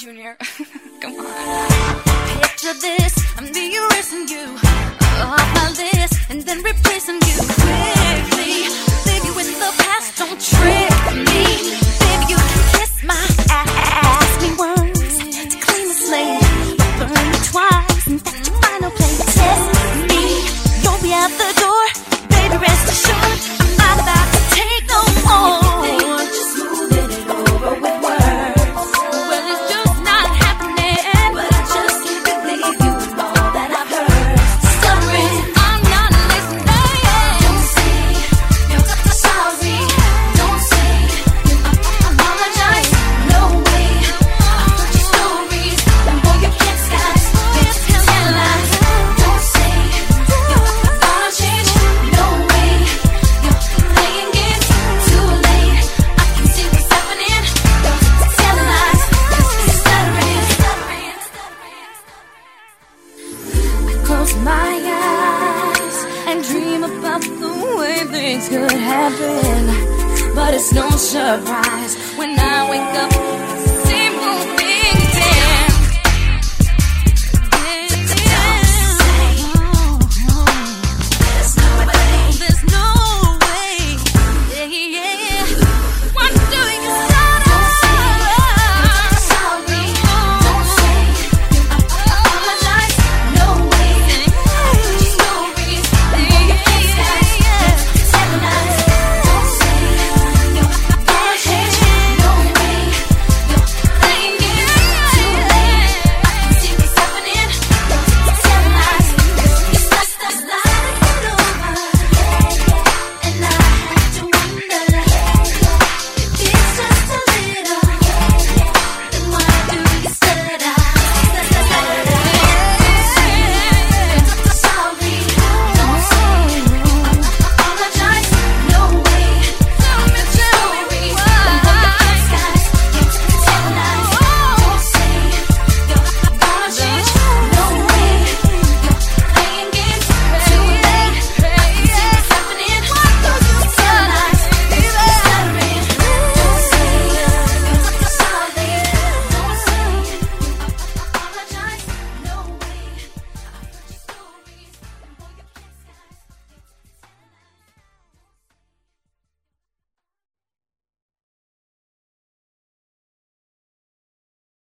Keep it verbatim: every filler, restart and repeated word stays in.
Junior. Come on. Picture this, I'm the erasing you off my list and then replacing you quickly. Baby, with the past, don't trick me. Baby, you can kiss my ass. Ask me once to clean the slate, but burn me twice and that's your final play. Test me, you'll be out the door. Baby, rest assured, I'm not about to take no more. Just smoothing it over with words. Well, it's just not happening. But I just can't believe you and all that I've heard. Stuttering, I'm not listening. Don't say you're sorry. Don't say you apologize. No way. I've heard your stories, and boy, you can't stop. It's telling lies. Don't say you're gonna change. No way. You're playing games. Too late. I can see what's happening. You're telling lies. You're stuttering. I close my eyes and dream about the way things could have been, but it's no surprise when I wake up.